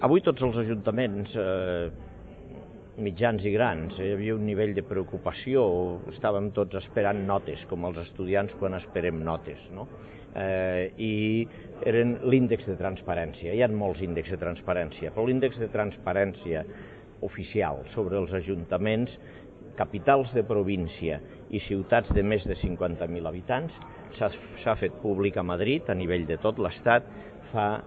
Avui tots els ajuntaments, mitjans i grans, hi havia un nivell de preocupació, estàvem tots esperant notes, com els estudiants quan esperem notes, no? I eren l'índex de transparència. Hi ha molts índexs de transparència, però l'índex de transparència oficial sobre els ajuntaments, capitals de província i ciutats de més de 50.000 habitants s'ha fet públic a Madrid, a nivell de tot l'Estat, fa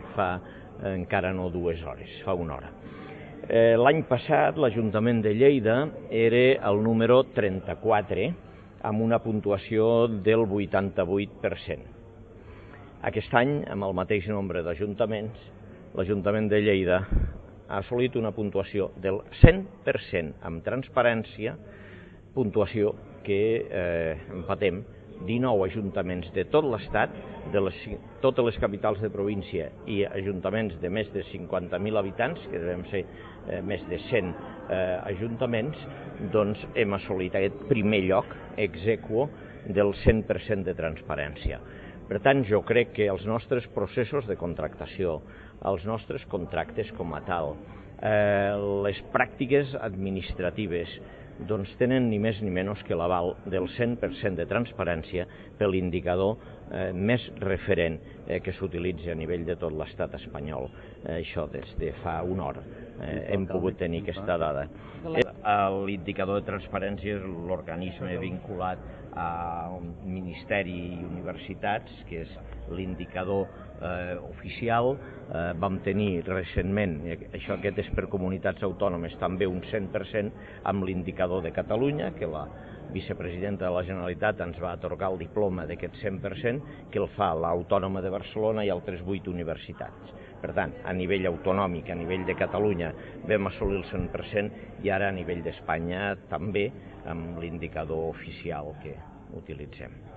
encara no 2 hores, fa 1 hora. L'any passat l'Ajuntament de Lleida era el número 34 amb una puntuació del 88%. Aquest any, amb el mateix nombre d'ajuntaments, l'Ajuntament de Lleida ha assolit una puntuació del 100% amb transparència, puntuació que empatem 19 ajuntaments de tot l'Estat, de totes les capitals de província i ajuntaments de més de 50.000 habitants, que devem ser més de 100 ajuntaments, doncs hem assolit aquest primer lloc ex aequo del 100% de transparència. Per tant, jo crec que els nostres processos de contractació, els nostres contractes com a tal, les pràctiques administratives, doncs tenen ni més ni menys que l'aval del 100% de transparència per l'indicador més referent que s'utilitza a nivell de tot l'Estat espanyol. Això des de fa 1 hora hem pogut tenir aquesta dada. L'indicador de transparència és l'organisme vinculat al Ministeri i Universitats, que és l'indicador oficial. Vam tenir recentment, aquest és per comunitats autònomes, també un 100% amb l'indicador de Catalunya, que la vicepresidenta de la Generalitat ens va atorgar el diploma d'aquest 100%, que el fa l'Autònoma de Barcelona i altres 8 universitats. Per tant, a nivell autonòmic, a nivell de Catalunya, vam assolir el 100% i ara a nivell d'Espanya també amb l'indicador oficial que utilitzem.